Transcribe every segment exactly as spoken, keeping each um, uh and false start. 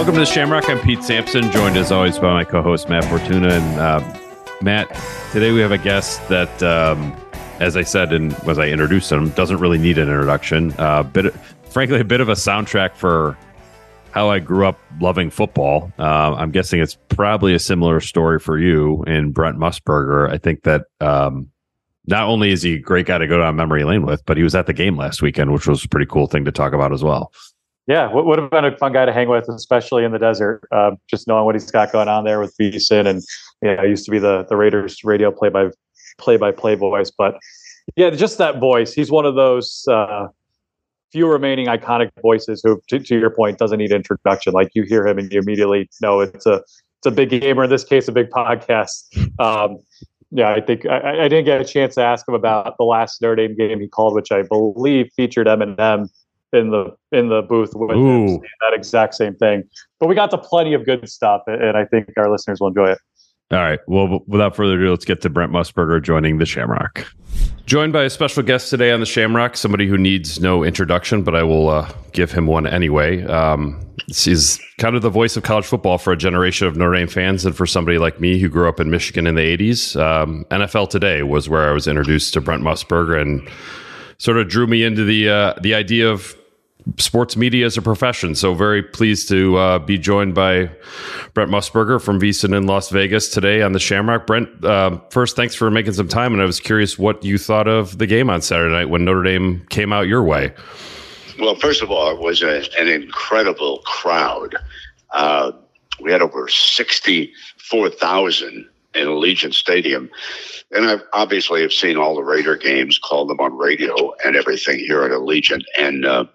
Welcome to the Shamrock. I'm Pete Sampson, joined as always by my co-host Matt Fortuna. And uh, Matt, today we have a guest that, um, as I said, and as I introduced him, doesn't really need an introduction. Uh, bit, frankly, a bit of a soundtrack for how I grew up loving football. Uh, I'm guessing it's probably a similar story for you in Brent Musburger. I think that um, not only is he a great guy to go down memory lane with, but he was at the game last weekend, which was a pretty cool thing to talk about as well. Yeah, would have been a fun guy to hang with, especially in the desert. Uh, just knowing what he's got going on there with Beeson, and yeah, I used to be the the Raiders radio play by play by play voice, but yeah, just that voice. He's one of those uh, few remaining iconic voices who, to, to your point, doesn't need introduction. Like you hear him and you immediately know it's a it's a big gamer. In this case, a big podcast. Um, yeah, I think I, I didn't get a chance to ask him about the last Notre Dame game he called, which I believe featured Eminem in the in the booth with him, saying that exact same thing. But we got to plenty of good stuff, and I think our listeners will enjoy it. All right. Well, without further ado, let's get to Brent Musburger joining the Shamrock. Joined by a special guest today on the Shamrock, somebody who needs no introduction, but I will uh, give him one anyway. Um, he's kind of the voice of college football for a generation of Notre Dame fans, and for somebody like me who grew up in Michigan in the eighties. Um, N F L Today was where I was introduced to Brent Musburger and sort of drew me into the uh, the idea of sports media as a profession. So very pleased to uh, be joined by Brent Musburger from VSiN in Las Vegas today on the Shamrock. Brent, uh, first, thanks for making some time. And I was curious what you thought of the game on Saturday night when Notre Dame came out your way. Well, first of all, it was a, an incredible crowd. Uh, we had over sixty-four thousand in Allegiant Stadium. And I obviously have seen all the Raider games, called them on radio and everything here at Allegiant. And uh,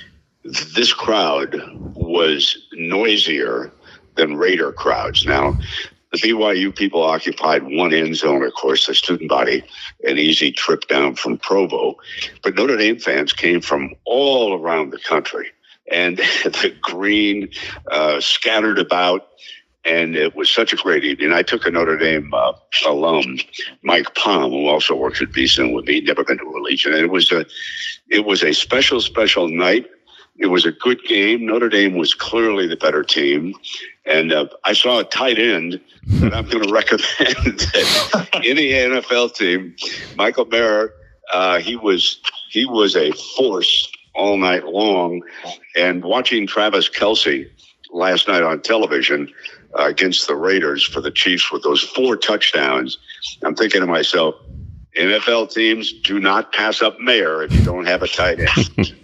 this crowd was noisier than Raider crowds. Now, the B Y U people occupied one end zone, of course, the student body, an easy trip down from Provo. But Notre Dame fans came from all around the country. And the green uh, scattered about. And it was such a great evening. I took a Notre Dame uh, alum, Mike Palm, who also works at VSiN with me, never been to Allegiant. And it was a, it was a special, special night. It was a good game. Notre Dame was clearly the better team. And uh, I saw a tight end that I'm going to recommend that any N F L team, Michael Mayer. Uh, he was he was a force all night long. And watching Travis Kelce last night on television uh, against the Raiders for the Chiefs with those four touchdowns, I'm thinking to myself, N F L teams, do not pass up Mayer if you don't have a tight end.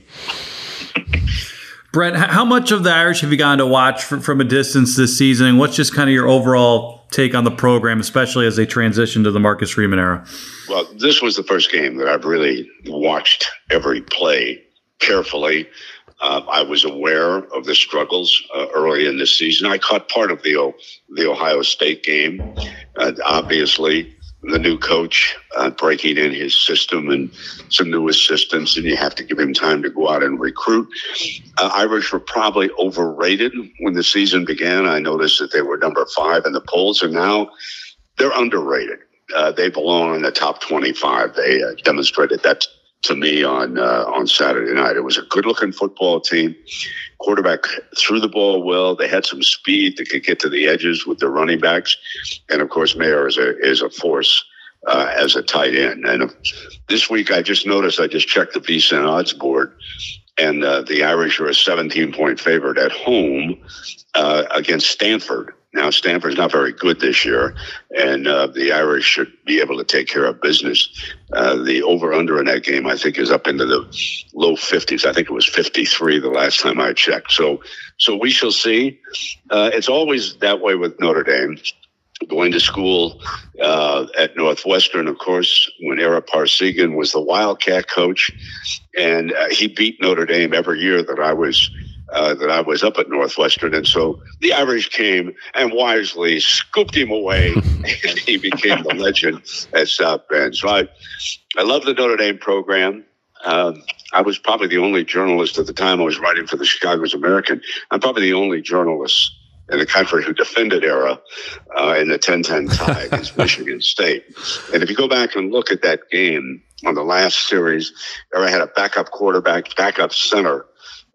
Brent, how much of the Irish have you gotten to watch from, from a distance this season? What's just kind of your overall take on the program, especially as they transition to the Marcus Freeman era? Well, this was the first game that I've really watched every play carefully. Uh, I was aware of the struggles uh, early in this season. I caught part of the o- the Ohio State game. Uh, obviously, the new coach uh, breaking in his system and some new assistants, and you have to give him time to go out and recruit. Uh, Irish were probably overrated when the season began. I noticed that they were number five in the polls, and now they're underrated. Uh, they belong in the top twenty-five. They uh, demonstrated that to me on uh, on Saturday night. It was a good-looking football team. Quarterback threw the ball well. They had some speed. They could get to the edges with their running backs. And, of course, Mayer is a, is a force uh, as a tight end. And uh, this week I just noticed, I just checked the VSiN odds board, and uh, the Irish are a seventeen-point favorite at home uh, against Stanford. Now, Stanford's not very good this year, and uh, the Irish should be able to take care of business. Uh, the over-under in that game, I think, is up into the low fifties. I think it was fifty-three the last time I checked. So so we shall see. Uh, it's always that way with Notre Dame. Going to school uh, at Northwestern, of course, when Ara Parseghian was the Wildcat coach, and uh, he beat Notre Dame every year that I was Uh, that I was up at Northwestern. And so the Irish came and wisely scooped him away, and he became the legend at South Bend. So I, I love the Notre Dame program. Um, I was probably the only journalist at the time. I was writing for the Chicago's American. I'm probably the only journalist in the country who defended Ara uh, in the ten ten tie against Michigan State. And if you go back and look at that game on the last series, Ara had a backup quarterback, backup center,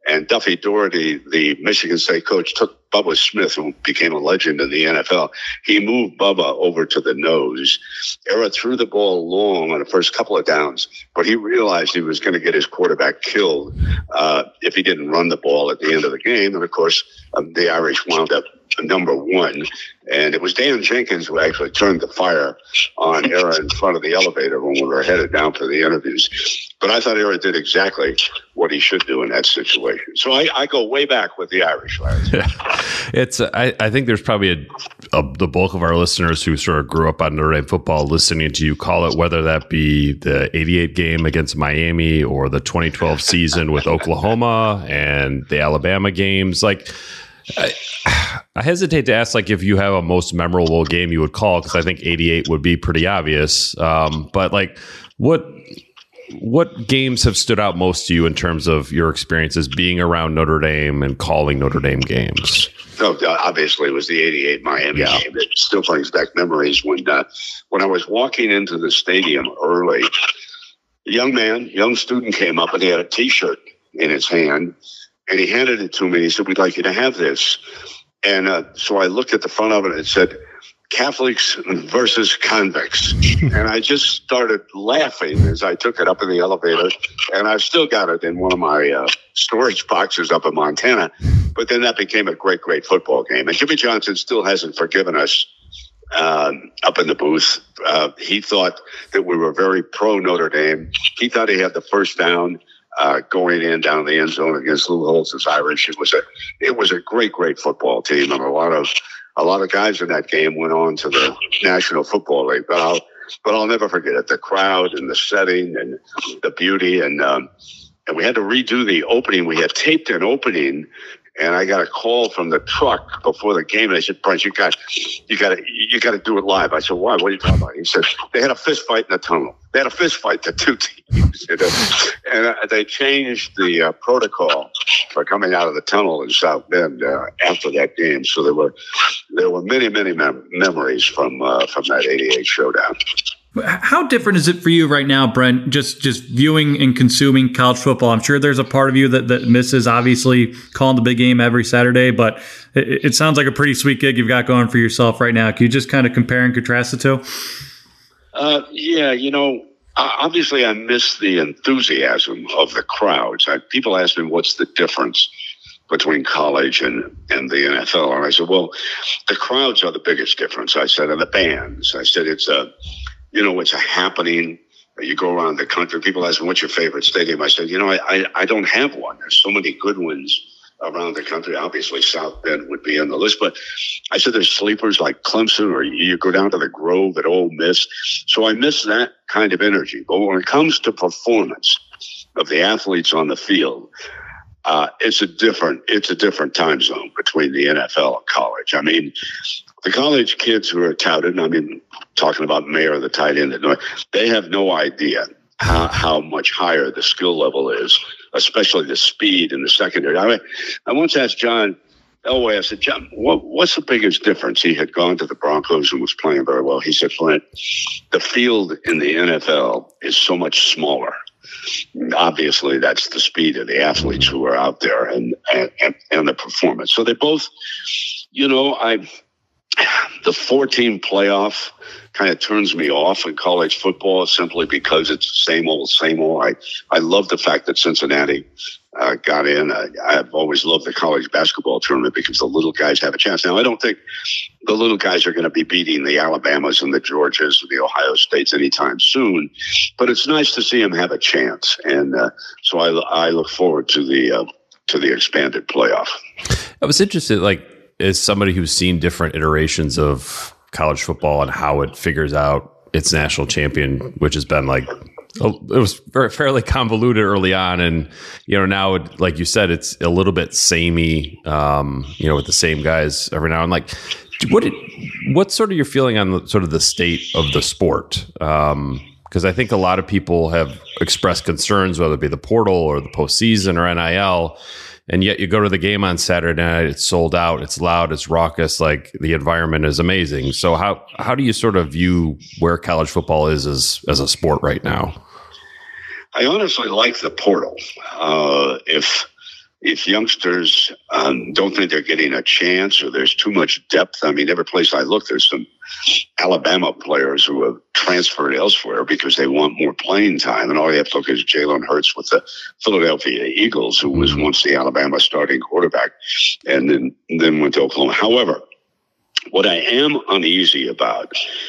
And Duffy Doherty, the Michigan State coach, took Bubba Smith, who became a legend in the N F L. He moved Bubba over to the nose. Era threw the ball long on the first couple of downs, but he realized he was going to get his quarterback killed uh, if he didn't run the ball at the end of the game. And, of course, um, the Irish wound up number one. And it was Dan Jenkins who actually turned the fire on Era in front of the elevator when we were headed down for the interviews. But I thought Era did exactly what he should do in that situation. So I, I go way back with the Irish, Larry. It's I, I think there's probably a, a, the bulk of our listeners who sort of grew up on Notre Dame football listening to you call it, whether that be the eighty-eight game against Miami or the twenty twelve season with Oklahoma and the Alabama games. Like, I, I hesitate to ask like if you have a most memorable game you would call, because I think eighty-eight would be pretty obvious. Um, but like, what what games have stood out most to you in terms of your experiences being around Notre Dame and calling Notre Dame games? Oh, obviously, it was the eighty-eight Miami yeah. game. It still brings back memories when uh, when I was walking into the stadium early. A young man, young student came up and he had a T-shirt in his hand. And he handed it to me. He said, "We'd like you to have this." And uh, so I looked at the front of it and it said, "Catholics versus convicts." And I just started laughing as I took it up in the elevator. And I've still got it in one of my uh, storage boxes up in Montana. But then that became a great, great football game. And Jimmy Johnson still hasn't forgiven us um, up in the booth. Uh, he thought that we were very pro Notre Dame. He thought he had the first down. Uh, going in down the end zone against Lou Holtz's Irish. It was a it was a great, great football team, and a lot of a lot of guys in that game went on to the National Football League. But I'll but I'll never forget it. The crowd and the setting and the beauty, and um, and we had to redo the opening. We had taped an opening. And I got a call from the truck before the game, and I said, "Brent, you got, you got to, you got to do it live." I said, "Why? What are you talking about?" He said, "They had a fist fight in the tunnel. They had a fist fight, the two teams, you know? And uh, they changed the uh, protocol for coming out of the tunnel in South Bend uh, after that game. So there were, there were many, many mem- memories from uh, from that eighty-eight showdown." How different is it for you right now, Brent, just just viewing and consuming college football? I'm sure there's a part of you that, that misses, obviously, calling the big game every Saturday, but it, it sounds like a pretty sweet gig you've got going for yourself right now. Can you just kind of compare and contrast the two? Uh, yeah, you know, obviously I miss the enthusiasm of the crowds. I, people ask me, what's the difference between college and, and the N F L? And I said, well, the crowds are the biggest difference. I said, and the bands. I said, it's a... You know, it's a happening. You go around the country. People ask me, what's your favorite stadium? I said, you know, I, I, I don't have one. There's so many good ones around the country. Obviously, South Bend would be on the list. But I said there's sleepers like Clemson, or you go down to the Grove at Ole Miss. So I miss that kind of energy. But when it comes to performance of the athletes on the field, uh, it's a different it's a different time zone between the N F L and college. I mean, the college kids who are touted, I mean, talking about Mayer, the tight end, they have no idea how, how much higher the skill level is, especially the speed in the secondary. I mean, I once asked John Elway, I said, John, what, what's the biggest difference? He had gone to the Broncos and was playing very well. He said, Flint, the field in the N F L is so much smaller. Obviously, that's the speed of the athletes who are out there and, and, and the performance. So they both, you know, I... The four-team playoff kind of turns me off in college football simply because it's the same old, same old. I, I love the fact that Cincinnati uh, got in. I, I've always loved the college basketball tournament because the little guys have a chance. Now, I don't think the little guys are going to be beating the Alabamas and the Georgias and the Ohio States anytime soon, but it's nice to see them have a chance. And uh, so I, I look forward to the uh, to the expanded playoff. I was interested, like, as somebody who's seen different iterations of college football and how it figures out its national champion, which has been like, it was very, fairly convoluted early on. And, you know, now, it, like you said, it's a little bit samey, um, you know, with the same guys every now and like, what, did, what's sort of your feeling on the, sort of the state of the sport? Um, because I think a lot of people have expressed concerns, whether it be the portal or the postseason or N I L. And yet you go to the game on Saturday night, it's sold out, it's loud, it's raucous, like the environment is amazing. So how how do you sort of view where college football is as, as a sport right now? I honestly like the portal. Uh, if if youngsters um, don't think they're getting a chance or there's too much depth. I mean, every place I look, there's some Alabama players who have transferred elsewhere because they want more playing time. And all you have to look at is Jalen Hurts with the Philadelphia Eagles, who was once the Alabama starting quarterback and then, then went to Oklahoma. However, what I am uneasy about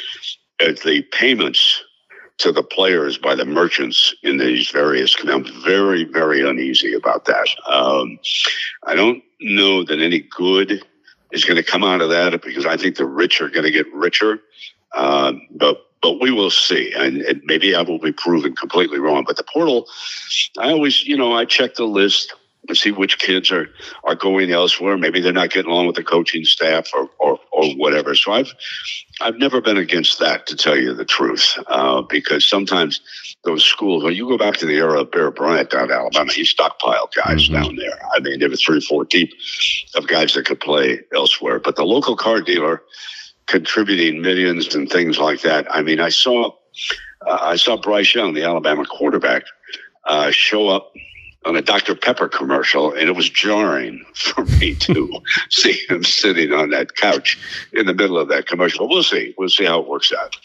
is the payments to the players by the merchants in these various. I'm very, very uneasy about that. Um, I don't know that any good is going to come out of that because I think the rich are going to get richer. Um, but but we will see, and, and maybe I will be proven completely wrong. But the portal, I always, you know, I check the list and see which kids are, are going elsewhere. Maybe they're not getting along with the coaching staff or, or, or whatever. So I've, I've never been against that, to tell you the truth, uh, because sometimes those schools, when you go back to the era of Bear Bryant down in Alabama, he stockpiled guys mm-hmm. down there. I mean, there were three or four deep of guys that could play elsewhere. But the local car dealer contributing millions and things like that. I mean, I saw, uh, I saw Bryce Young, the Alabama quarterback, uh, show up on a Doctor Pepper commercial, and it was jarring for me to see him sitting on that couch in the middle of that commercial. But we'll see. We'll see how it works out.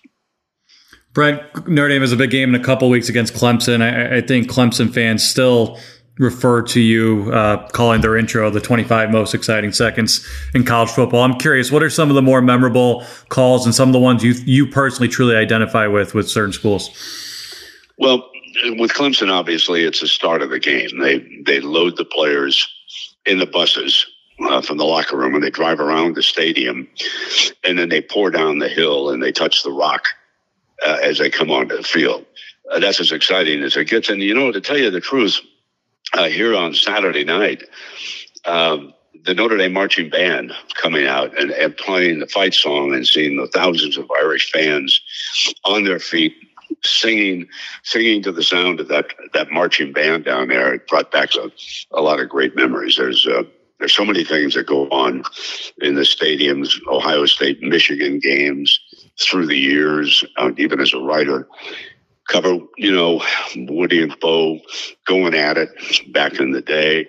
Brent, Notre Dame has a big game in a couple weeks against Clemson. I, I think Clemson fans still refer to you uh, calling their intro the twenty-five most exciting seconds in college football. I'm curious, what are some of the more memorable calls and some of the ones you you personally truly identify with with certain schools? Well, with Clemson, obviously, it's the start of the game. They they load the players in the buses uh, from the locker room, and they drive around the stadium, and then they pour down the hill and they touch the rock uh, as they come onto the field. Uh, that's as exciting as it gets. And, you know, to tell you the truth, uh, here on Saturday night, um, the Notre Dame marching band coming out and, and playing the fight song and seeing the thousands of Irish fans on their feet, singing, singing to the sound of that that marching band down there. It brought back a, a lot of great memories. There's uh, there's so many things that go on in the stadiums, Ohio State, Michigan games through the years. Uh, even as a writer, cover you know Woody and Bo going at it back in the day.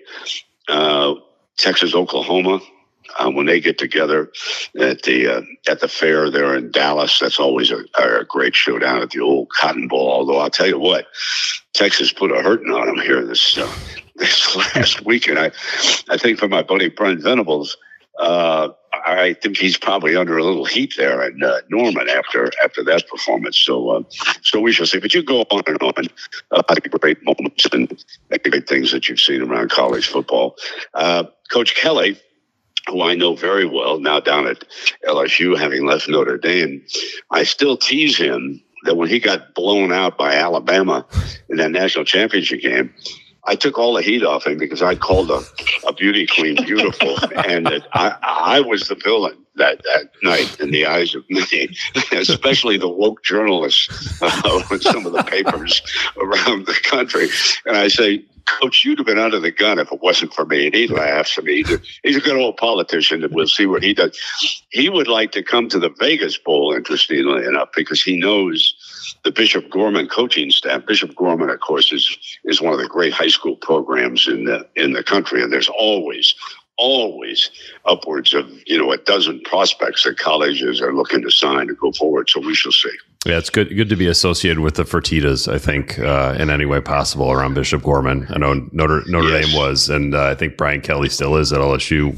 Uh, Texas, Oklahoma. Uh, when they get together at the uh, at the fair there in Dallas, that's always a, a great showdown at the old Cotton Bowl. Although I'll tell you what, Texas put a hurting on them here this uh, this last weekend. I I think for my buddy Brent Venables, uh, I think he's probably under a little heat there in uh, Norman after after that performance. So uh, so we shall see. But you go on and on about the great moments and the great things that you've seen around college football. Uh, Coach Kelly, who I know very well, now down at L S U, having left Notre Dame, I still tease him that when he got blown out by Alabama in that national championship game, I took all the heat off him because I called a, a beauty queen beautiful, and that I, I was the villain that, that night in the eyes of many, especially the woke journalists uh, with some of the papers around the country. And I say, Coach, you'd have been under the gun if it wasn't for me. And he laughs. I mean, he's a, he's a good old politician, and we'll see what he does. He would like to come to the Vegas Bowl, interestingly enough, because he knows the Bishop Gorman coaching staff. Bishop Gorman, of course, is is one of the great high school programs in the in the country, and there's always, always upwards of you know a dozen prospects that colleges are looking to sign to go forward. So we shall see. Yeah, it's good good to be associated with the Fertittas, I think, uh, in any way possible around Bishop Gorman. I know Notre Notre yes. Dame was, and uh, I think Brian Kelly still is at L S U.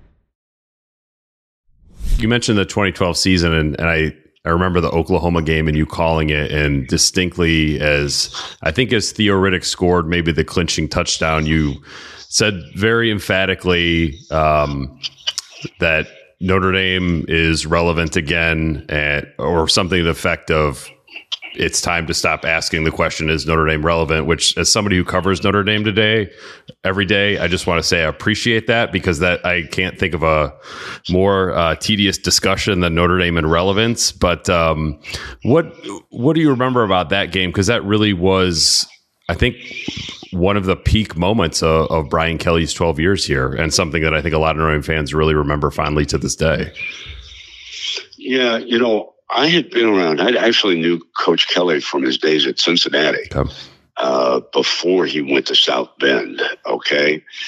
You mentioned the twenty twelve season, and, and I, I remember the Oklahoma game and you calling it, and distinctly as, I think as Theo Riddick scored maybe the clinching touchdown, you said very emphatically um, that Notre Dame is relevant again, at, or something to the effect of, it's time to stop asking the question, is Notre Dame relevant? Which, as somebody who covers Notre Dame today, every day, I just want to say I appreciate that, because that I can't think of a more uh, tedious discussion than Notre Dame and relevance. But um, what what do you remember about that game? Because that really was, I think, one of the peak moments of, of Brian Kelly's twelve years here, and something that I think a lot of Notre Dame fans really remember fondly to this day. Yeah, you know, I had been around. I actually knew Coach Kelly from his days at Cincinnati okay. uh, before he went to South Bend. Okay.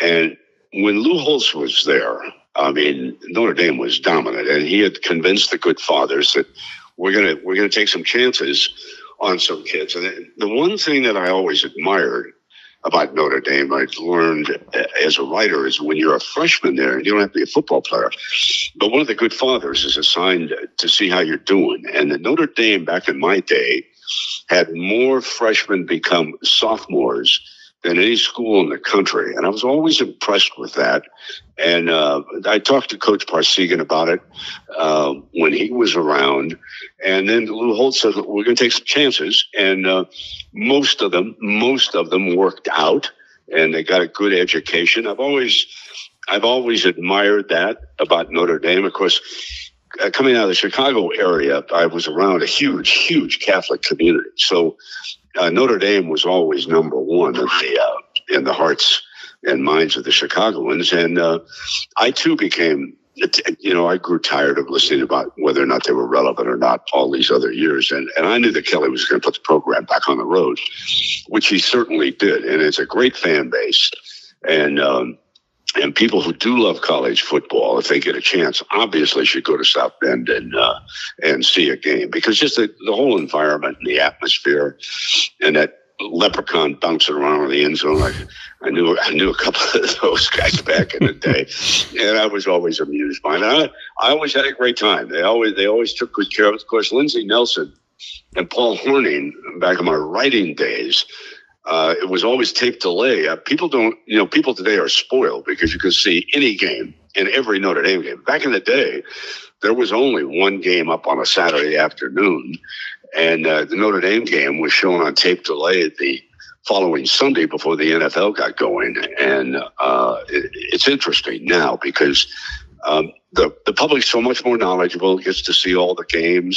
And when Lou Holtz was there, I mean, Notre Dame was dominant, and he had convinced the good fathers that we're gonna we're gonna take some chances on some kids. And the one thing that I always admired about Notre Dame, I've learned as a writer, is when you're a freshman there, and you don't have to be a football player, but one of the good fathers is assigned to see how you're doing. And the Notre Dame back in my day had more freshmen become sophomores than any school in the country. And I was always impressed with that. And uh, I talked to Coach Parsegan about it uh, when he was around. And then Lou Holtz said, we're going to take some chances. And uh, most of them, most of them worked out, and they got a good education. I've always, I've always admired that about Notre Dame. Of course, uh, coming out of the Chicago area, I was around a huge, huge Catholic community. So Uh, Notre Dame was always number one in the uh, in the hearts and minds of the Chicagoans, and uh, I too became, you know, I grew tired of listening about whether or not they were relevant or not all these other years, and and I knew that Kelly was going to put the program back on the road, which he certainly did, and it's a great fan base, and um, and people who do love college football, if they get a chance, obviously should go to South Bend and uh, and see a game, because just the, the whole environment and the atmosphere and that leprechaun bouncing around in the end zone. I, I knew I knew a couple of those guys back in the day, and I was always amused by it. I, I always had a great time. They always they always took good care of it. Of course, Lindsey Nelson and Paul Hornung, back in my writing days, Uh, it was always tape delay. Uh, people don't, you know, people today are spoiled because you can see any game in every Notre Dame game. Back in the day, there was only one game up on a Saturday afternoon, and uh, the Notre Dame game was shown on tape delay the following Sunday before the N F L got going. And uh, it, it's interesting now because um, the, the public's so much more knowledgeable, gets to see all the games.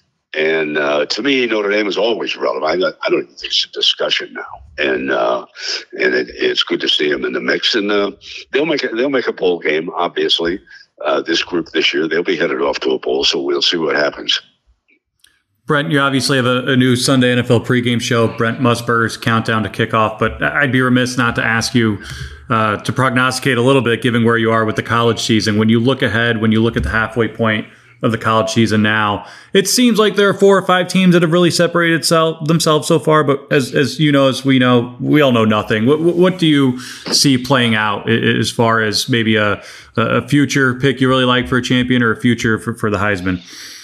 And uh, to me, Notre Dame is always relevant. I, I don't even think it's a discussion now, and uh, and it, it's good to see them in the mix. And uh, they'll make a, they'll make a bowl game. Obviously, uh, this group this year, they'll be headed off to a bowl. So we'll see what happens. Brent, you obviously have a, a new Sunday N F L pregame show, Brent Musburger's Countdown to Kickoff. But I'd be remiss not to ask you uh, to prognosticate a little bit, given where you are with the college season. When you look ahead, when you look at the halfway point of the college season now, it seems like there are four or five teams that have really separated self, themselves so far. But as as you know, as we know, we all know nothing. What what do you see playing out as far as maybe a a future pick you really like for a champion, or a future for, for the Heisman?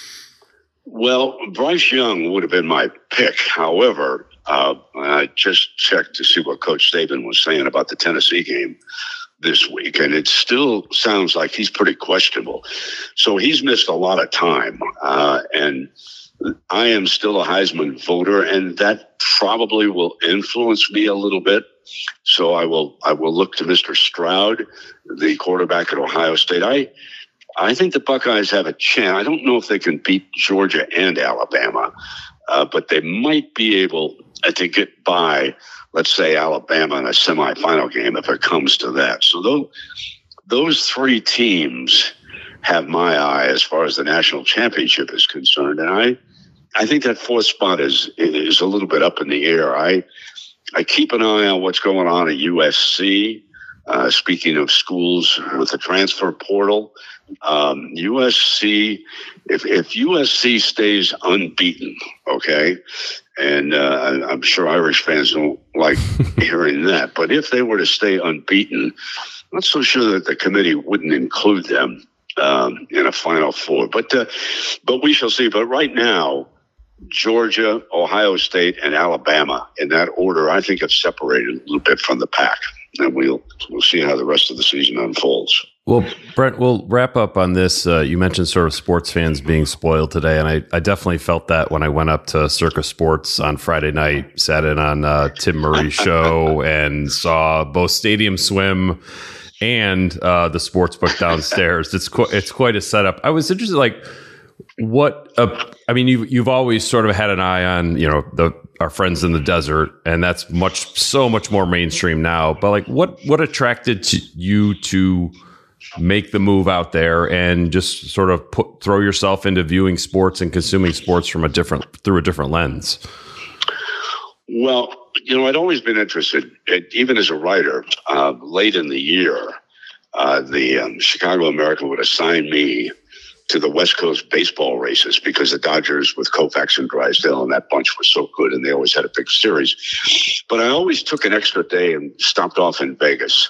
Well, Bryce Young would have been my pick. However, uh, I just checked to see what Coach Saban was saying about the Tennessee game this week, and it still sounds like he's pretty questionable. So he's missed a lot of time, uh, and I am still a Heisman voter, and that probably will influence me a little bit. So I will I will look to Mister Stroud, the quarterback at Ohio State. I I think the Buckeyes have a chance. I don't know if they can beat Georgia and Alabama, uh, but they might be able to get by, let's say, Alabama in a semifinal game if it comes to that. So those, those three teams have my eye as far as the national championship is concerned. And I I think that fourth spot is is a little bit up in the air. I I keep an eye on what's going on at U S C. Uh, speaking of schools with the transfer portal, um, U S C, if, if U S C stays unbeaten, okay, and uh, I'm sure Irish fans don't like hearing that, but if they were to stay unbeaten, I'm not so sure that the committee wouldn't include them um, in a Final Four. But uh, but we shall see. But right now, Georgia, Ohio State, and Alabama, in that order, I think have separated a little bit from the pack. And we'll we'll see how the rest of the season unfolds. Well, Brent, we'll wrap up on this. Uh, you mentioned sort of sports fans being spoiled today, and I, I definitely felt that when I went up to Circa Sports on Friday night, sat in on uh, Tim Murray's show, and saw both Stadium Swim and uh, the sportsbook downstairs. It's qu- it's quite a setup. I was interested, like, what? Uh, I mean, you've you've always sort of had an eye on, you know, the our friends in the desert, and that's much so much more mainstream now. But like, what what attracted to you to make the move out there and just sort of put throw yourself into viewing sports and consuming sports from a different through a different lens? Well, you know, I'd always been interested, even as a writer, uh, late in the year, uh, the um, Chicago American would assign me to the West Coast baseball races because the Dodgers with Koufax and Drysdale and that bunch were so good, and they always had a big series. But I always took an extra day and stopped off in Vegas.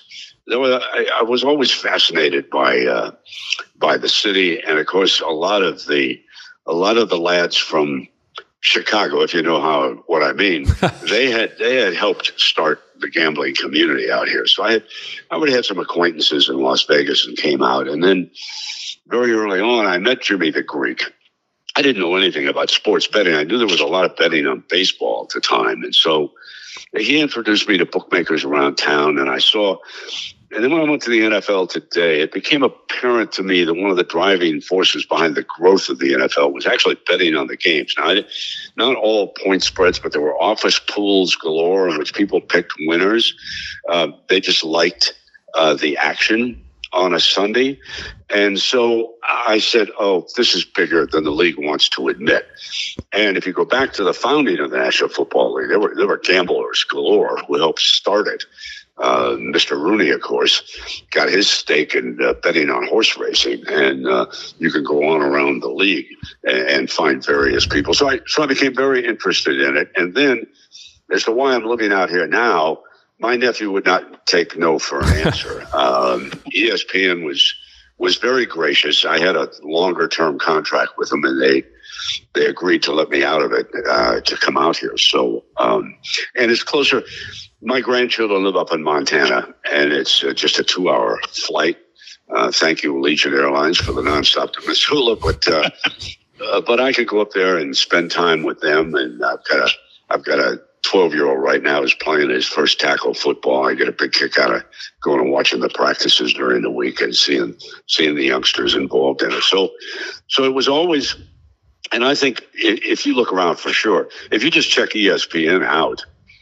I, I was always fascinated by uh, by the city, and of course, a lot of the a lot of the lads from Chicago, if you know how what I mean, they had they had helped start the gambling community out here. So I had I already had some acquaintances in Las Vegas and came out, and then very early on, I met Jimmy the Greek. I didn't know anything about sports betting. I knew there was a lot of betting on baseball at the time, and so he introduced me to bookmakers around town, and I saw. And then when I went to the N F L today, it became apparent to me that one of the driving forces behind the growth of the N F L was actually betting on the games. Now, I, not all point spreads, but there were office pools galore in which people picked winners. Uh, they just liked uh, the action on a Sunday. And so I said, oh, this is bigger than the league wants to admit. And if you go back to the founding of the National Football League, there were, there were gamblers galore who helped start it. Uh, Mister Rooney, of course, got his stake in uh, betting on horse racing, and uh, you can go on around the league and, and find various people. So I, so I became very interested in it. And then, as to why I'm living out here now, my nephew would not take no for an answer. um, E S P N was was very gracious. I had a longer term contract with them, and they they agreed to let me out of it uh, to come out here. So, um, and it's closer. My grandchildren live up in Montana, and it's uh, just a two-hour flight. Uh, thank you, Allegiant Airlines, for the nonstop to Missoula. But uh, uh, but I could go up there and spend time with them. And I've got a I've got a twelve-year-old right now who's playing his first tackle football. I get a big kick out of going and watching the practices during the week and seeing seeing the youngsters involved in it. So so it was always, and I think if you look around for sure, if you just check E S P N out.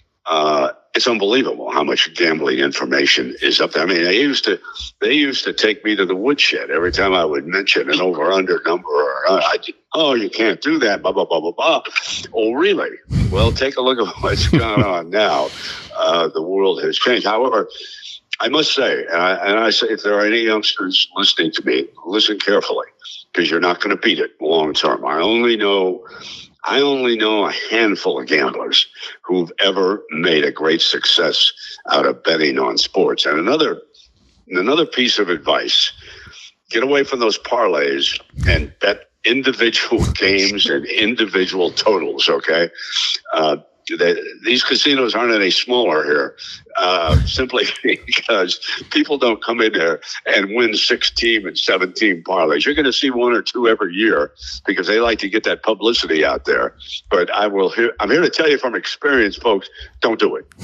Uh, It's unbelievable how much gambling information is up there. I mean, they used to they used to take me to the woodshed every time I would mention an over-under number. Or, uh, I, oh, you can't do that, blah, blah, blah, blah, blah. Oh, really? Well, take a look at what's going on now. Uh, the world has changed. However, I must say, and I, and I say if there are any youngsters listening to me, listen carefully, because you're not going to beat it long term. I only know... I only know a handful of gamblers who've ever made a great success out of betting on sports. And another another piece of advice, get away from those parlays and bet individual games and individual totals, okay? Uh, they, these casinos aren't any smaller here, uh, simply because people don't come in there and win sixteen and seventeen parlays. You're going to see one or two every year because they like to get that publicity out there. But I will hear, I'm here to tell you from experience, folks, don't do it.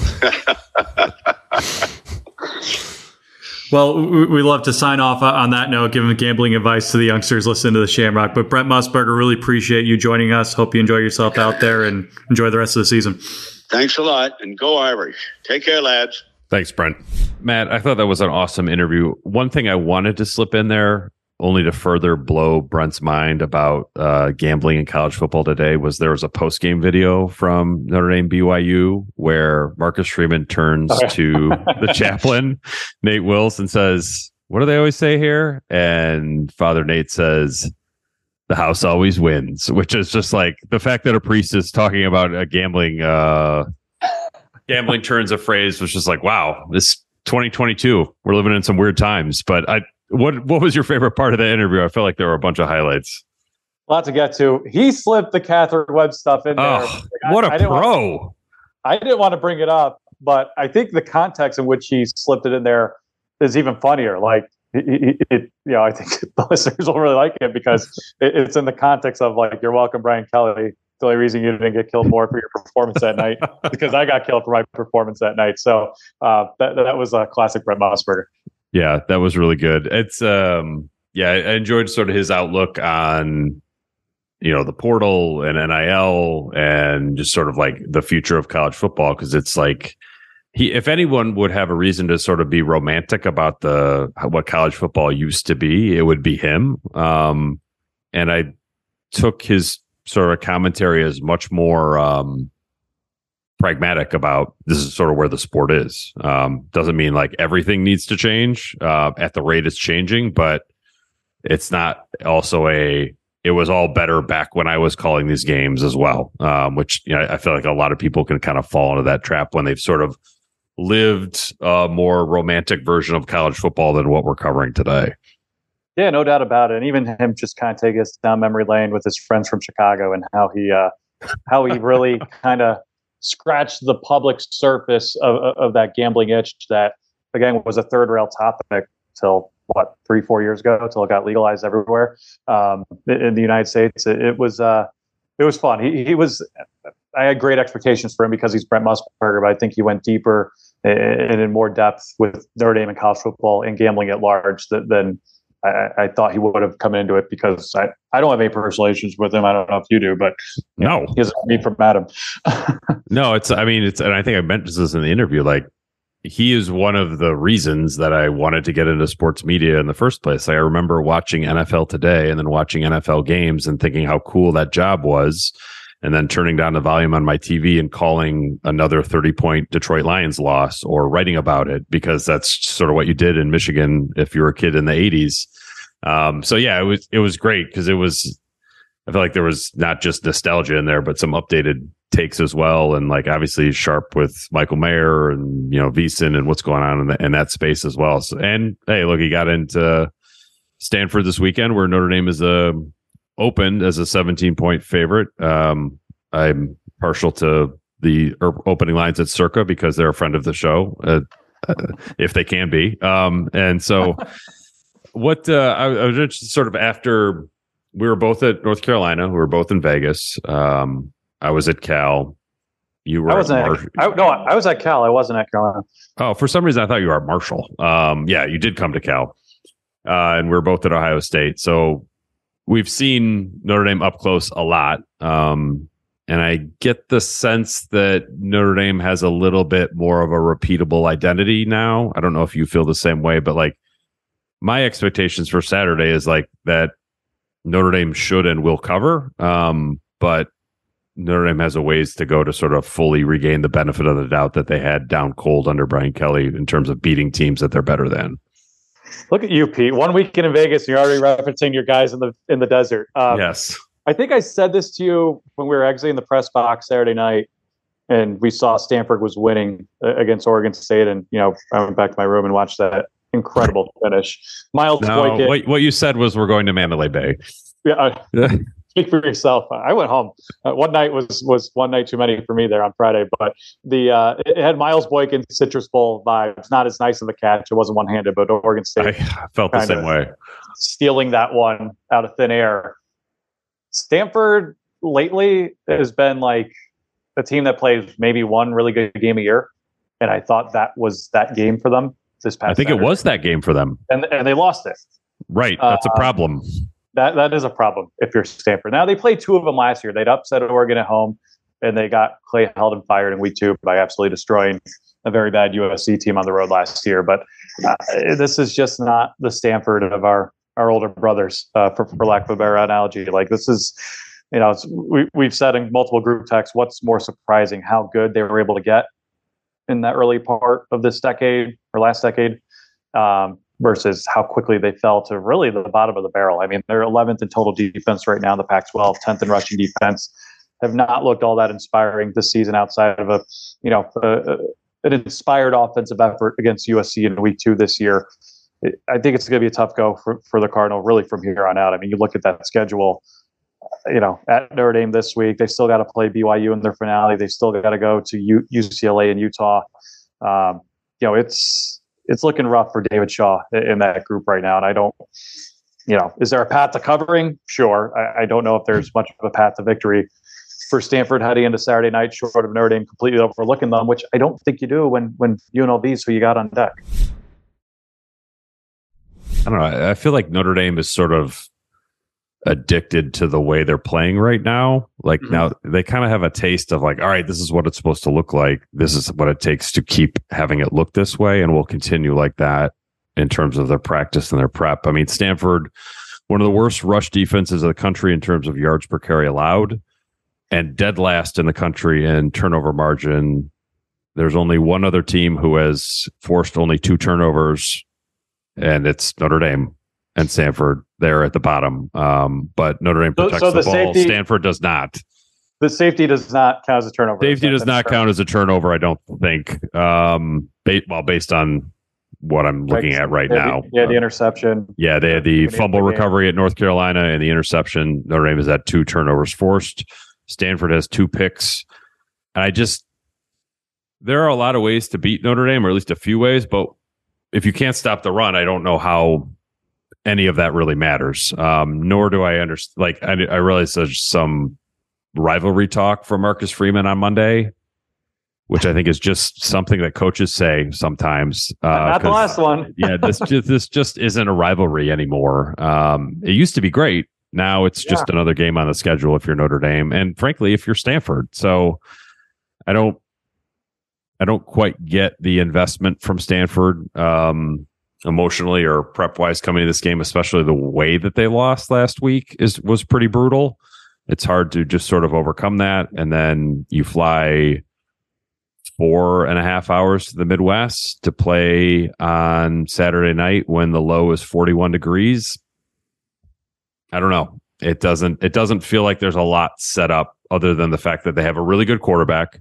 Well, we love to sign off on that note, giving gambling advice to the youngsters listening to the Shamrock. But Brent Musburger, really appreciate you joining us. Hope you enjoy yourself out there and enjoy the rest of the season. Thanks a lot, and go Irish. Take care, lads. Thanks, Brent. Matt, I thought that was an awesome interview. One thing I wanted to slip in there, only to further blow Brent's mind about uh, gambling in college football today, was there was a post-game video from Notre Dame B Y U where Marcus Freeman turns okay. to the chaplain, Nate Wills, and says, what do they always say here? And Father Nate says, the house always wins, which is just like the fact that a priest is talking about a gambling uh, gambling turns of phrase was just like, wow, this twenty twenty-two, we're living in some weird times. But I, What what was your favorite part of the interview? I felt like there were a bunch of highlights. A lot to get to. He slipped the Catherine Webb stuff in there. Oh, like, what I, a I pro. Want, I didn't want to bring it up, but I think the context in which he slipped it in there is even funnier. Like, it, it, you know, I think the listeners will really like it because it, it's in the context of, like, you're welcome, Brian Kelly. The only reason you didn't get killed more for your performance that night because I got killed for my performance that night. So uh, that, that was a classic Brent Musburger. Yeah, that was really good. It's um yeah, I enjoyed sort of his outlook on, you know, the portal and N I L and just sort of like the future of college football, because it's like he if anyone would have a reason to sort of be romantic about the what college football used to be, it would be him. Um and I took his sort of commentary as much more um pragmatic about this is sort of where the sport is. Um, doesn't mean like everything needs to change uh, at the rate it's changing, but it's not also a, it was all better back when I was calling these games as well, um, which, you know, I feel like a lot of people can kind of fall into that trap when they've sort of lived a more romantic version of college football than what we're covering today. Yeah, no doubt about it. And even him just kind of taking us down memory lane with his friends from Chicago and how he, uh, how he really kind of scratched the public surface of, of that gambling itch that, again, was a third rail topic till what, three, four years ago, until it got legalized everywhere um, in the United States. It, it was uh, it was fun. He, he was. I had great expectations for him because he's Brent Musburger, but I think he went deeper and in more depth with Notre Dame and college football and gambling at large than, than I, I thought he would have come into it, because I, I don't have any personal issues with him. I don't know if you do, but no, he doesn't read from Adam. No, it's, I mean, it's, and I think I mentioned this in the interview, like, he is one of the reasons that I wanted to get into sports media in the first place. Like, I remember watching N F L Today and then watching N F L games and thinking how cool that job was, and then turning down the volume on my T V and calling another thirty point Detroit Lions loss or writing about it, because that's sort of what you did in Michigan if you were a kid in the eighties. Um, so yeah, it was, it was great because it was, I feel like there was not just nostalgia in there, but some updated takes as well. And like, obviously sharp with Michael Mayer and, you know, VSiN and what's going on in, the, in that space as well. So, and hey, look, he got into Stanford this weekend, where Notre Dame is uh, opened as a seventeen point favorite. Um, I'm partial to the opening lines at Circa because they're a friend of the show, uh, uh, if they can be. Um, and so what uh, I, I was just sort of after we were both at North Carolina, we were both in Vegas. Um, I was at Cal. You were I wasn't at Mar- at, I, no, I was at Cal. I wasn't at Carolina. Oh, for some reason I thought you were at Marshall. Um, yeah, you did come to Cal, uh, and we were both at Ohio State. So we've seen Notre Dame up close a lot, um, and I get the sense that Notre Dame has a little bit more of a repeatable identity now. I don't know if you feel the same way, but like my expectations for Saturday is like that Notre Dame should and will cover, um, but Notre Dame has a ways to go to sort of fully regain the benefit of the doubt that they had down cold under Brian Kelly in terms of beating teams that they're better than. Look at you, Pete. One weekend in Vegas, you're already referencing your guys in the in the desert. Um, yes. I think I said this to you when we were exiting the press box Saturday night, and we saw Stanford was winning against Oregon State, and you know I went back to my room and watched that incredible finish. Miles no, Boykin. What, what you said was we're going to Mandalay Bay. Yeah. Uh, Speak for yourself. I went home. Uh, one night was was one night too many for me there on Friday, but the uh, it had Miles Boykin Citrus Bowl vibes. Not as nice of a catch. It wasn't one handed, but Oregon State. I felt the same way. Stealing that one out of thin air. Stanford lately has been like a team that plays maybe one really good game a year, and I thought that was that game for them this past. I think Saturday. It was that game for them, and and they lost it. Right, that's uh, a problem. That that is a problem if you're Stanford. Now, they played two of them last year. They'd upset Oregon at home, and they got Clay Helton fired in week two by absolutely destroying a very bad U S C team on the road last year. But uh, this is just not the Stanford of our, our older brothers, uh, for, for lack of a better analogy. Like, this is, you know, it's, we, we've said in multiple group texts, what's more surprising, how good they were able to get in that early part of this decade or last decade. Um, versus how quickly they fell to really the bottom of the barrel. I mean, they're eleventh in total defense right now in the Pac twelve, tenth in rushing defense. Have not looked all that inspiring this season outside of a, you know, a, an inspired offensive effort against U S C in week two this year. It, I think it's going to be a tough go for, for the Cardinal really from here on out. I mean, you look at that schedule, you know, at Notre Dame this week, they still got to play B Y U in their finale. They still got to go to U- UCLA and Utah. Um, you know, it's, It's looking rough for David Shaw in that group right now. And I don't, you know, is there a path to covering? Sure. I, I don't know if there's much of a path to victory for Stanford heading into Saturday night, short of Notre Dame completely overlooking them, which I don't think you do when, when U N L V is who you got on deck. I don't know. I feel like Notre Dame is sort of addicted to the way they're playing right now. Like mm-hmm. now they kind of have a taste of like, all right, this is what it's supposed to look like. This is what it takes to keep having it look this way. And we'll continue like that in terms of their practice and their prep. I mean, Stanford, one of the worst rush defenses of the country in terms of yards per carry allowed. and dead last in the country in turnover margin. There's only one other team who has forced only two turnovers, and it's Notre Dame and Stanford. They're at the bottom. Um, but Notre Dame protects so, so the, the ball. Safety, Stanford does not. The safety does not count as a turnover. Safety does not count as a turnover, I don't think. Um, ba- well, based on what I'm looking at right now. Yeah, the interception. Uh, yeah, they had the fumble recovery at North Carolina and the interception. Notre Dame has had two turnovers forced. Stanford has two picks. And I just, there are a lot of ways to beat Notre Dame, or at least a few ways, but if you can't stop the run, I don't know how any of that really matters. Um, nor do I understand, like, I, I realize there's some rivalry talk from Marcus Freeman on Monday, which I think is just something that coaches say sometimes. Uh, Not the last one. yeah, this just, this just isn't a rivalry anymore. Um, it used to be great. Now it's just yeah. another game on the schedule if you're Notre Dame, and frankly, if you're Stanford. So I don't, I don't quite get the investment from Stanford um, emotionally or prep wise coming to this game, especially the way that they lost last week is was pretty brutal. It's hard to just sort of overcome that. And then you fly four and a half hours to the Midwest to play on Saturday night when the low is forty-one degrees. I don't know. It doesn't, it doesn't feel like there's a lot set up other than the fact that they have a really good quarterback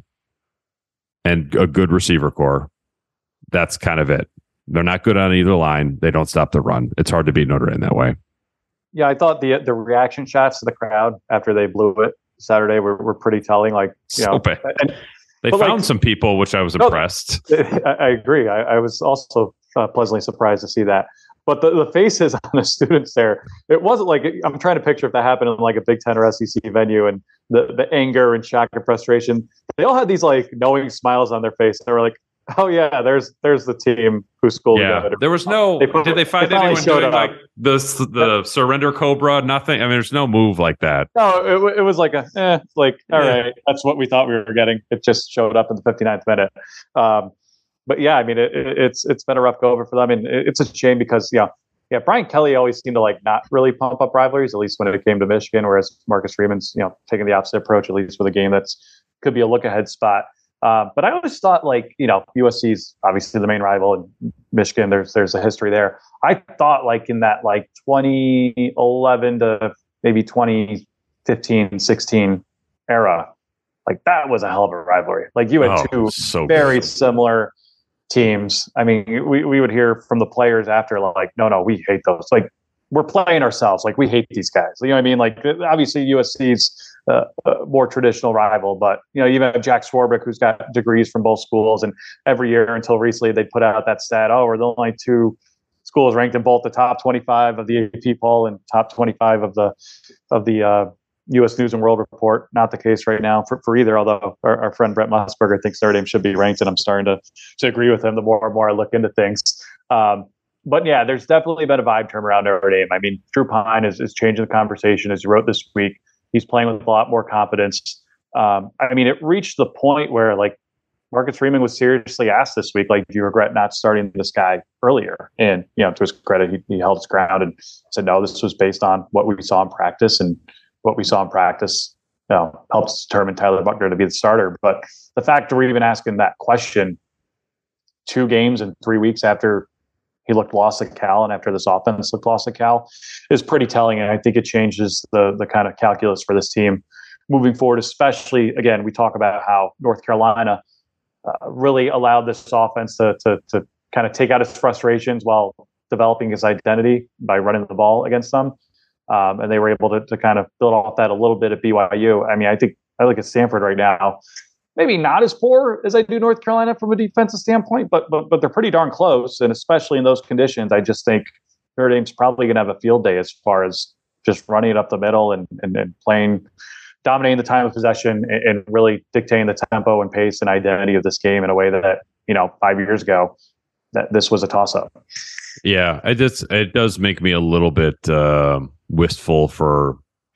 and a good receiver core. That's kind of it. They're not good on either line. They don't stop the run. It's hard to beat Notre Dame that way. Yeah, I thought the the reaction shots to the crowd after they blew it Saturday were, were pretty telling. Like, you so know, bad. And, they found like, some people, which I was no, impressed. I, I agree. I, I was also uh, pleasantly surprised to see that. But the, the faces on the students there, it wasn't like, I'm trying to picture if that happened in like a Big Ten or S E C venue, and the, the anger and shock and frustration. They all had these like knowing smiles on their face. They were like, oh yeah, there's there's the team who schooled yeah. together. There was no. They put, did they find they anyone doing up. like the the surrender cobra? Nothing. I mean, there's no move like that. No, it, it was like a eh, like all yeah. right, that's what we thought we were getting. It just showed up in the fifty-ninth minute. Um, but yeah, I mean, it, it, it's it's been a rough go over for them. I mean, it, it's a shame because yeah, yeah, Brian Kelly always seemed to like not really pump up rivalries, at least when it came to Michigan, whereas Marcus Freeman's you know taking the opposite approach, at least with a game that's could be a look ahead spot. Uh, but I always thought, like, you know, U S C's obviously the main rival, and Michigan, there's there's a history there. I thought, like, in that, like, twenty eleven to maybe twenty fifteen, sixteen era, like, that was a hell of a rivalry. Like, you had oh, two so very good. similar teams. I mean, we, we would hear from the players after, like, no, no, we hate those. Like, we're playing ourselves. Like, we hate these guys. You know what I mean? Like, obviously, U S C's Uh, a more traditional rival, but you know, you even have Jack Swarbrick, who's got degrees from both schools, and every year until recently, they put out that stat: oh, we're the only two schools ranked in both the top twenty-five of the A P poll and top twenty-five of the of the uh, U S News and World Report. Not the case right now for, for either. Although our, our friend Brent Musburger thinks Notre Dame should be ranked, and I'm starting to to agree with him the more and more I look into things. Um, But yeah, there's definitely been a vibe turn around Notre Dame. I mean, Drew Pine is, is changing the conversation, as you wrote this week. He's playing with a lot more confidence. Um, I mean, it reached the point where, like, Marcus Freeman was seriously asked this week, like, do you regret not starting this guy earlier? And, you know, to his credit, he, he held his ground and said, no, this was based on what we saw in practice, and what we saw in practice, you know, helps determine Tyler Buchner to be the starter. But the fact that we're even asking that question two games and three weeks after he looked lost at Cal, and after this offense looked lost at Cal, is pretty telling. And I think it changes the the kind of calculus for this team moving forward, especially, again, we talk about how North Carolina uh, really allowed this offense to, to, to kind of take out his frustrations while developing his identity by running the ball against them. Um, and they were able to, to kind of build off that a little bit at B Y U. I mean, I think I look at Stanford right now, maybe not as poor as I do North Carolina from a defensive standpoint, but but but they're pretty darn close. And especially in those conditions, I just think Notre Dame's probably going to have a field day as far as just running it up the middle and and, and playing, dominating the time of possession, and, and really dictating the tempo and pace and identity of this game in a way that, you know, five years ago, that this was a toss-up. Yeah, it just it does make me a little bit uh, wistful for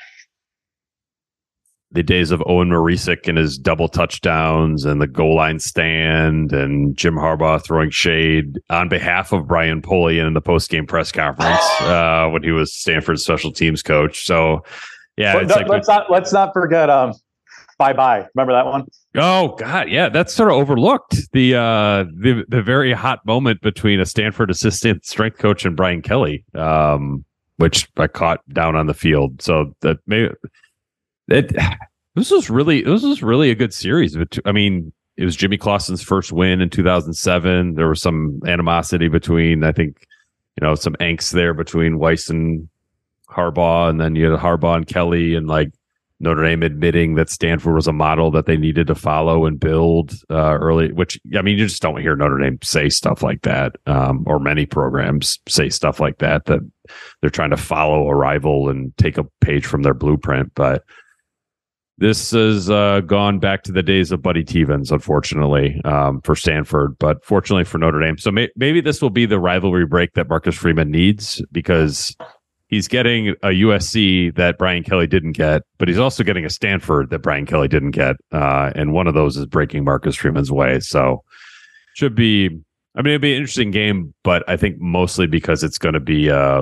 the days of Owen Marisic and his double touchdowns and the goal line stand, and Jim Harbaugh throwing shade on behalf of Brian Polian in the post-game press conference uh, when he was Stanford's special teams coach. So, yeah, well, it's no, like let's not let's not forget um, Bye bye. Remember that one? Oh God, yeah, that's sort of overlooked. The uh, the the very hot moment between a Stanford assistant strength coach and Brian Kelly, um, which I caught down on the field. So that maybe it this was really this was really a good series. I mean, it was Jimmy Clausen's first win in two thousand seven. There was some animosity between, I think, you know, some angst there between Weiss and Harbaugh, and then you had Harbaugh and Kelly, and like Notre Dame admitting that Stanford was a model that they needed to follow and build uh, early, which, I mean, you just don't hear Notre Dame say stuff like that, um, or many programs say stuff like that, that they're trying to follow a rival and take a page from their blueprint. But this has uh, gone back to the days of Buddy Tevens, unfortunately, um, for Stanford, but fortunately for Notre Dame. So may- maybe this will be the rivalry break that Marcus Freeman needs, because he's getting a U S C that Brian Kelly didn't get, but he's also getting a Stanford that Brian Kelly didn't get. Uh, and one of those is breaking Marcus Freeman's way. So should be, I mean, it'd be an interesting game, but I think mostly because it's going to be a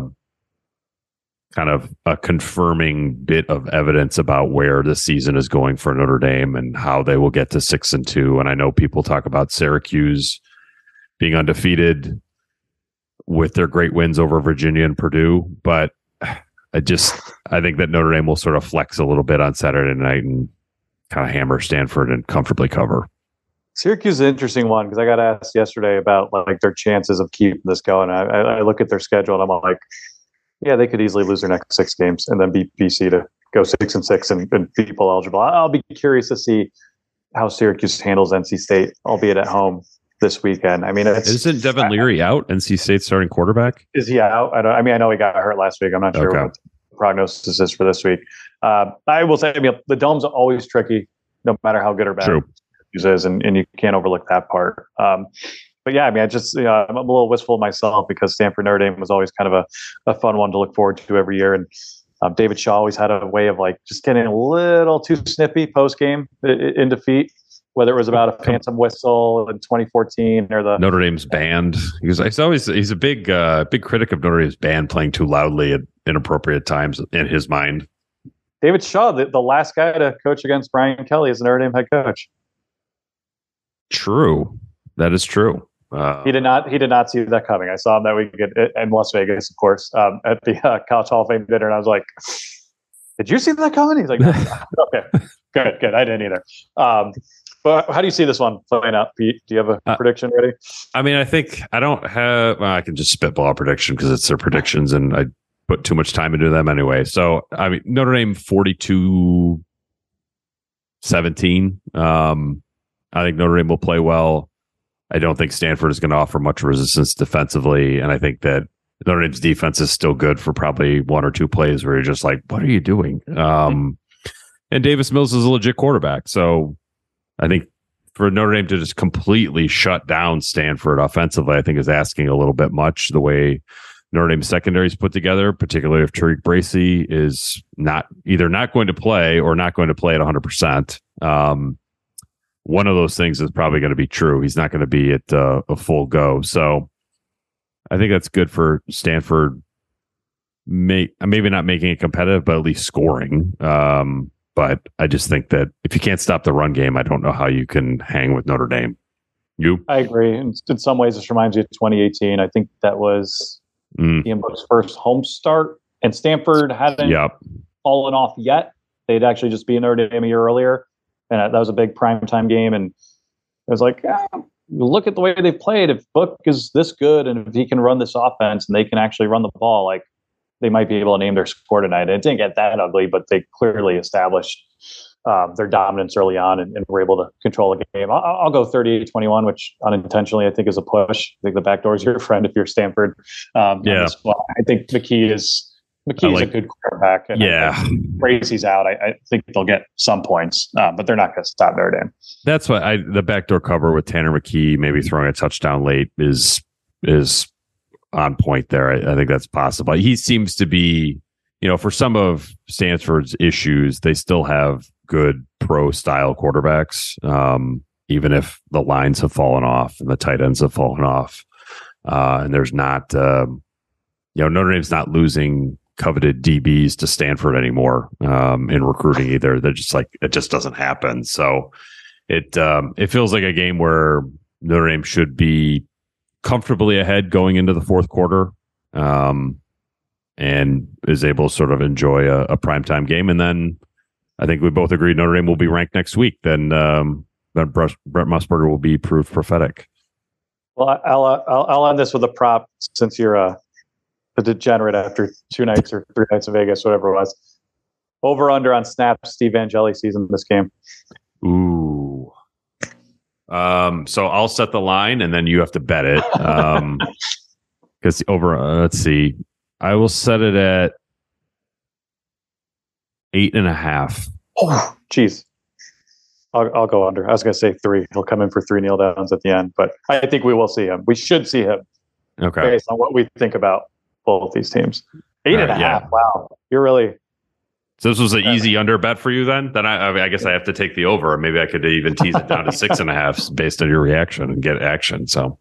kind of a confirming bit of evidence about where the season is going for Notre Dame and how they will get to six and two. And I know people talk about Syracuse being undefeated with their great wins over Virginia and Purdue, but I just I think that Notre Dame will sort of flex a little bit on Saturday night and kind of hammer Stanford and comfortably cover. Syracuse is an interesting one, because I got asked yesterday about like their chances of keeping this going. I, I look at their schedule and I'm like, yeah, they could easily lose their next six games and then beat B C to go six and six and, and be bowl eligible. I'll be curious to see how Syracuse handles N C State, albeit at home this weekend. I mean, it's, isn't Devin Leary I, out? N C State starting quarterback? Is he out? I, don't, I mean, I know he got hurt last week. I'm not sure okay. what the prognosis is for this week. Uh, I will say, I mean, the dome's always tricky, no matter how good or bad it is, and, and you can't overlook that part. Um, but yeah, I mean, I just, you know, I'm a little wistful myself, because Stanford Notre Dame was always kind of a, a fun one to look forward to every year. And um, David Shaw always had a way of like just getting a little too snippy post game in defeat, whether it was about a phantom whistle in twenty fourteen or the Notre Dame's band. He's, he's always he's a big uh, big critic of Notre Dame's band playing too loudly at inappropriate times in his mind. David Shaw, the, the last guy to coach against Brian Kelly as a Notre Dame head coach. True, that is true. Uh, he did not. He did not see that coming. I saw him that week at, in Las Vegas, of course, um, at the uh, College Hall of Fame dinner, and I was like, "Did you see that coming?" He's like, no. "Okay, good, good. I didn't either." Um, but how do you see this one playing out, Pete? Do you have a uh, prediction ready? I mean, I think I don't have. Well, I can just spitball a prediction because it's their predictions, and I put too much time into them anyway. So, I mean, Notre Dame forty-two seventeen. Um, I think Notre Dame will play well. I don't think Stanford is going to offer much resistance defensively, and I think that Notre Dame's defense is still good for probably one or two plays where you're just like, what are you doing? Um, and Davis Mills is a legit quarterback, so I think for Notre Dame to just completely shut down Stanford offensively, I think is asking a little bit much. The way Notre Dame's secondary is put together, particularly if Tariq Bracy is not either not going to play or not going to play at one hundred percent. Um, one of those things is probably going to be true. He's not going to be at uh, a full go. So I think that's good for Stanford. May, maybe not making it competitive, but at least scoring. Um, but I just think that if you can't stop the run game, I don't know how you can hang with Notre Dame. You? I agree. In, in some ways, this reminds you of twenty eighteen. I think that was mm. Ian Book's first home start, and Stanford hadn't yep. fallen off yet. They'd actually just beaten Notre Dame a year earlier. And that was a big primetime game. And it was like, ah, look at the way they've played. If Book is this good and if he can run this offense and they can actually run the ball, like they might be able to name their score tonight. And it didn't get that ugly, but they clearly established um, their dominance early on and, and were able to control the game. I'll, I'll go thirty-eight twenty-one, which unintentionally I think is a push. I think the backdoor is your friend if you're Stanford. Um, yeah. I think McKee is McKee's like, a good quarterback. And yeah. Bracy's out. I, I think they'll get some points, uh, but they're not going to stop Notre Dame. That's why I, the backdoor cover with Tanner McKee maybe throwing a touchdown late is is on point there. I, I think that's possible. He seems to be, you know, for some of Stanford's issues, they still have good pro style quarterbacks, um, even if the lines have fallen off and the tight ends have fallen off. Uh, and there's not, um, you know, Notre Dame's not losing coveted D Bs to Stanford anymore um, in recruiting either. They're just like, it just doesn't happen. So it um, it feels like a game where Notre Dame should be comfortably ahead going into the fourth quarter um, and is able to sort of enjoy a, a primetime game. And then I think we both agree Notre Dame will be ranked next week. Then, um, then Brett Musburger will be proved prophetic. Well, I'll, I'll I'll end this with a prop since you're a, a degenerate after two nights or three nights in Vegas, whatever it was. Over under on snaps Steve Angeli sees in this game. Ooh. Um. So I'll set the line, and then you have to bet it. Um. Because over. Uh, let's see. I will set it at eight and a half. Oh, geez. I'll, I'll go under. I was going to say three. He'll come in for three kneel downs at the end, but I think we will see him. We should see him. Okay. Based on what we think about both these teams. Eight right, and a yeah. half. Wow. You're really. So this was an easy under bet for you then? Then I, I, mean, I guess I have to take the over. Maybe I could even tease it down to six and a half based on your reaction and get action. So,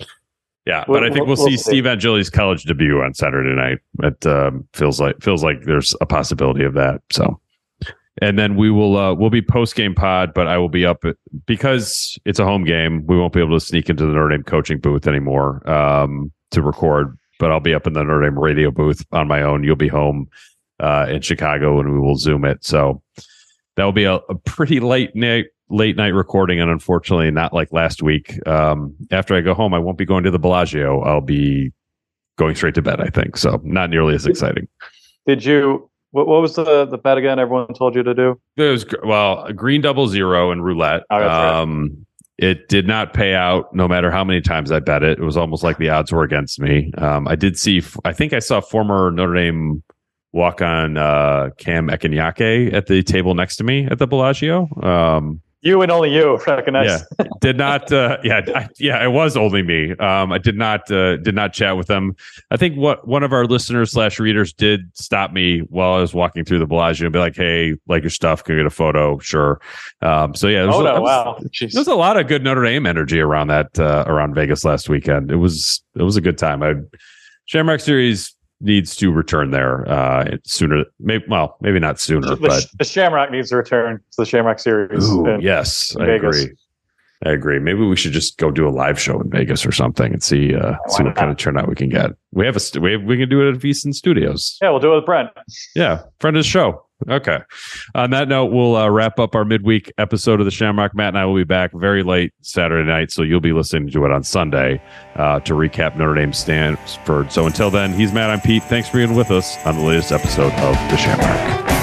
yeah, We'll, but I think we'll, we'll see, see Steve Angeli's college debut on Saturday night. It um, feels like feels like there's a possibility of that. So. And then we will uh, we'll be post game pod, but I will be up at, because it's a home game. We won't be able to sneak into the Notre Dame coaching booth anymore um, to record. But I'll be up in the Notre Dame radio booth on my own. You'll be home uh, in Chicago, and we will Zoom it. So that will be a, a pretty late night late night recording, and unfortunately, not like last week. Um, after I go home, I won't be going to the Bellagio. I'll be going straight to bed. I think so. Not nearly as exciting. Did you? What, what was the, the bet again everyone told you to do? It was, well, green double zero and roulette. Oh, that's right. Um, it did not pay out no matter how many times I bet it. It was almost like the odds were against me. Um, I did see, I think I saw former Notre Dame walk-on uh, Cam Ekenyake at the table next to me at the Bellagio. Um, You and only you recognize. Yeah, did not. Uh, yeah, I, yeah, it was only me. Um, I did not uh, did not chat with them. I think what one of our listeners slash readers did stop me while I was walking through the Bellagio and be like, "Hey, like your stuff? Can I get a photo?" Sure. Um, so yeah, Oh no! was, Wow. there was a lot of good Notre Dame energy around that uh, around Vegas last weekend. It was it was a good time. I Shamrock Series needs to return there uh, sooner. Maybe well, maybe not sooner, The, but the Shamrock needs to return to the Shamrock Series. ooh, in- yes, in I Vegas. agree. I agree. Maybe we should just go do a live show in Vegas or something and see uh, see what not? kind of turnout we can get. We have a st- we have, we can do it at VSiN Studios. Yeah, we'll do it with Brent. Yeah, friend of the show. Okay. On that note, we'll uh, wrap up our midweek episode of the Shamrock. Matt and I will be back very late Saturday night, so you'll be listening to it on Sunday uh, to recap Notre Dame Stanford. So until then, he's Matt, I'm Pete. Thanks for being with us on the latest episode of the Shamrock.